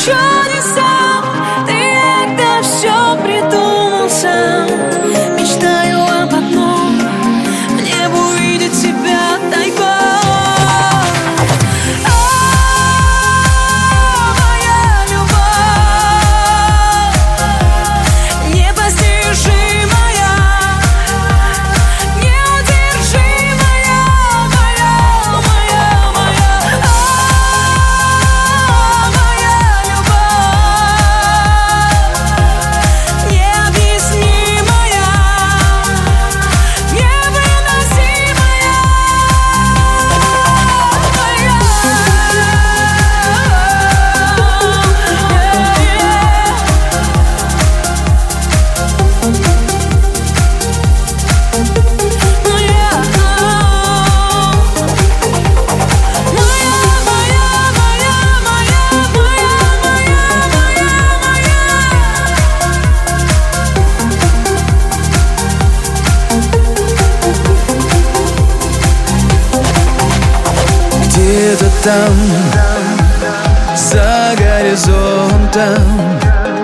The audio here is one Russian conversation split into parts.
чудесам. Ты это все придумал сам. Мечтаю об одном, мне бы увидеть тебя тайком. Где-то там, за горизонтом,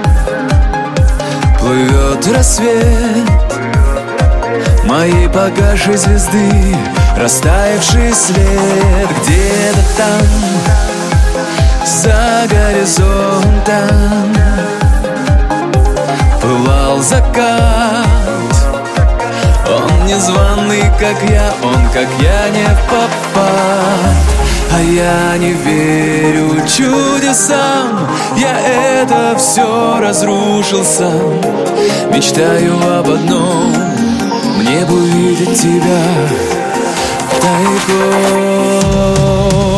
плывет рассвет моей погасшей звезды, растаявший след. Где-то там, за горизонтом, пылал закат. Он незваный, как я, он, как я, не впопад. А я не верю чудесам, я это все разрушил сам. Мечтаю об одном, мне бы увидеть тебя тайком.